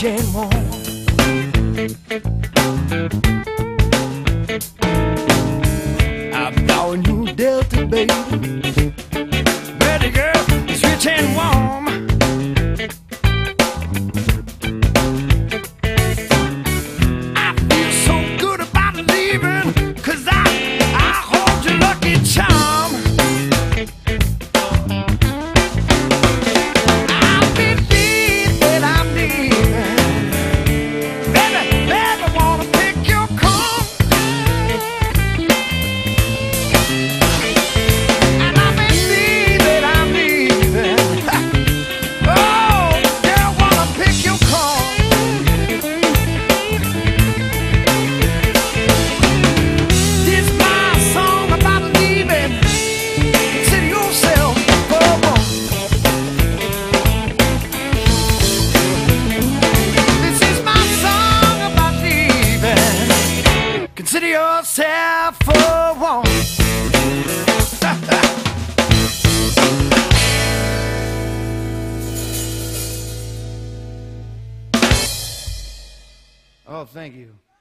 and warm. I bought a new Delta, baby. Ready, girl, it's rich and warm. I feel so good about leaving, 'cause I hold your lucky charm. I believe that I'm leaving. Baby, baby, wanna pick your call. And I believe that I'm leaving. Oh, girl, wanna pick your call. This my song about leaving. Consider yourself forewarned. This is my song about leaving. Consider yourself forewarned. Oh, thank you.